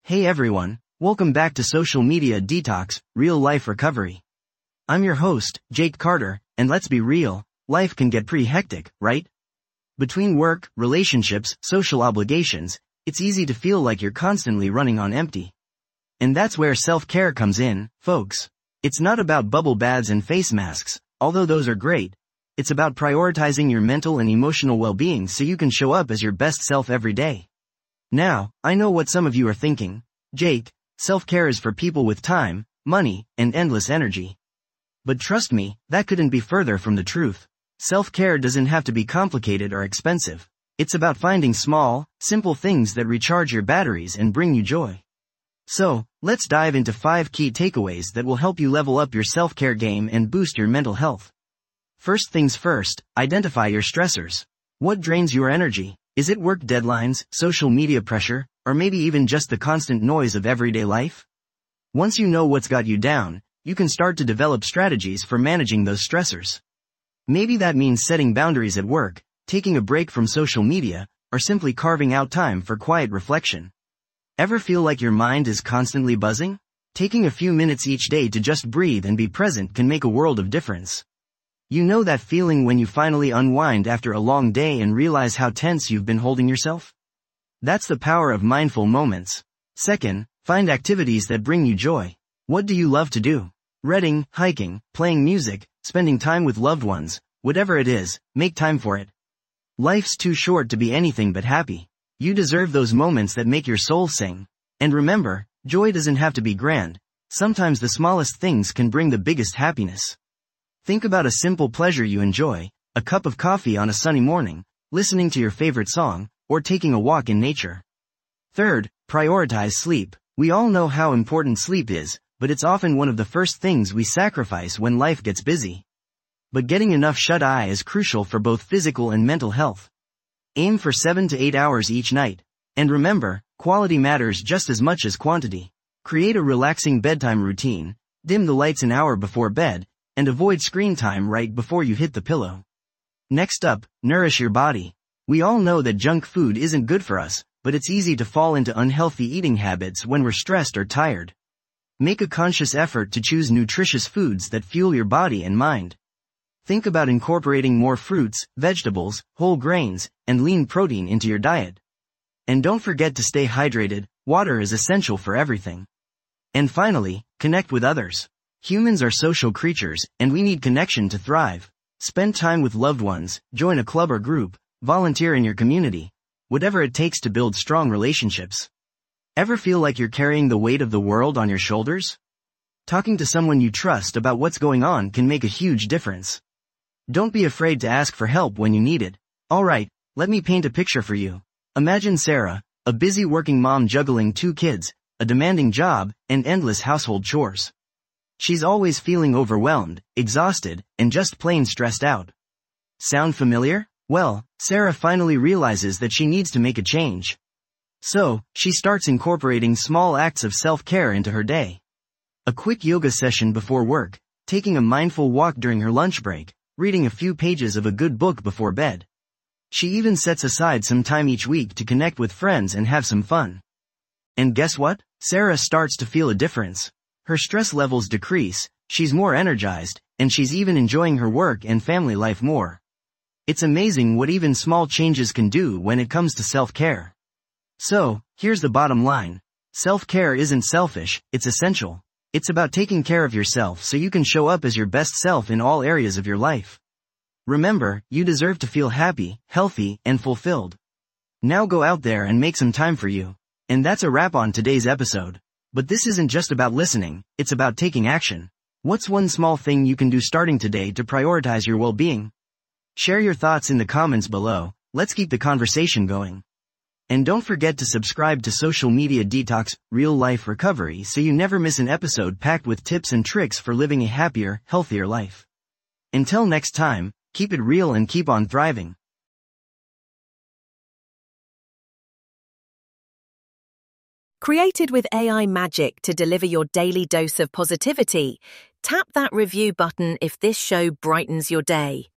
Hey everyone, welcome back to Social Media Detox, Real Life Recovery. I'm your host, Jake Carter, and let's be real, life can get pretty hectic, right? Between work, relationships, social obligations, it's easy to feel like you're constantly running on empty. And that's where self-care comes in, folks. It's not about bubble baths and face masks, although those are great. It's about prioritizing your mental and emotional well-being so you can show up as your best self every day. Now, I know what some of you are thinking. Jake, self-care is for people with time, money, and endless energy. But trust me, that couldn't be further from the truth. Self-care doesn't have to be complicated or expensive. It's about finding small, simple things that recharge your batteries and bring you joy. So, let's dive into 5 key takeaways that will help you level up your self-care game and boost your mental health. First things first, identify your stressors. What drains your energy? Is it work deadlines, social media pressure, or maybe even just the constant noise of everyday life? Once you know what's got you down, you can start to develop strategies for managing those stressors. Maybe that means setting boundaries at work, taking a break from social media, or simply carving out time for quiet reflection. Ever feel like your mind is constantly buzzing? Taking a few minutes each day to just breathe and be present can make a world of difference. You know that feeling when you finally unwind after a long day and realize how tense you've been holding yourself? That's the power of mindful moments. Second, find activities that bring you joy. What do you love to do? Reading, hiking, playing music, spending time with loved ones, whatever it is, make time for it. Life's too short to be anything but happy. You deserve those moments that make your soul sing. And remember, joy doesn't have to be grand. Sometimes the smallest things can bring the biggest happiness. Think about a simple pleasure you enjoy, a cup of coffee on a sunny morning, listening to your favorite song, or taking a walk in nature. Third, prioritize sleep. We all know how important sleep is, but it's often one of the first things we sacrifice when life gets busy. But getting enough shut-eye is crucial for both physical and mental health. Aim for 7 to 8 hours each night. And remember, quality matters just as much as quantity. Create a relaxing bedtime routine, dim the lights an hour before bed, and avoid screen time right before you hit the pillow. Next up, nourish your body. We all know that junk food isn't good for us, but it's easy to fall into unhealthy eating habits when we're stressed or tired. Make a conscious effort to choose nutritious foods that fuel your body and mind. Think about incorporating more fruits, vegetables, whole grains, and lean protein into your diet. And don't forget to stay hydrated. Water is essential for everything. And finally, connect with others. Humans are social creatures, and we need connection to thrive. Spend time with loved ones, join a club or group, volunteer in your community. Whatever it takes to build strong relationships. Ever feel like you're carrying the weight of the world on your shoulders? Talking to someone you trust about what's going on can make a huge difference. Don't be afraid to ask for help when you need it. Alright, let me paint a picture for you. Imagine Sarah, a busy working mom juggling 2 kids, a demanding job, and endless household chores. She's always feeling overwhelmed, exhausted, and just plain stressed out. Sound familiar? Well, Sarah finally realizes that she needs to make a change. So, she starts incorporating small acts of self-care into her day. A quick yoga session before work, taking a mindful walk during her lunch break, reading a few pages of a good book before bed. She even sets aside some time each week to connect with friends and have some fun. And guess what? Sarah starts to feel a difference. Her stress levels decrease, she's more energized, and she's even enjoying her work and family life more. It's amazing what even small changes can do when it comes to self-care. So, here's the bottom line. Self-care isn't selfish, it's essential. It's about taking care of yourself so you can show up as your best self in all areas of your life. Remember, you deserve to feel happy, healthy, and fulfilled. Now go out there and make some time for you. And that's a wrap on today's episode. But this isn't just about listening, it's about taking action. What's one small thing you can do starting today to prioritize your well-being? Share your thoughts in the comments below. Let's keep the conversation going. And don't forget to subscribe to Social Media Detox, Real Life Recovery so you never miss an episode packed with tips and tricks for living a happier, healthier life. Until next time, keep it real and keep on thriving. Created with AI magic to deliver your daily dose of positivity, tap that review button if this show brightens your day.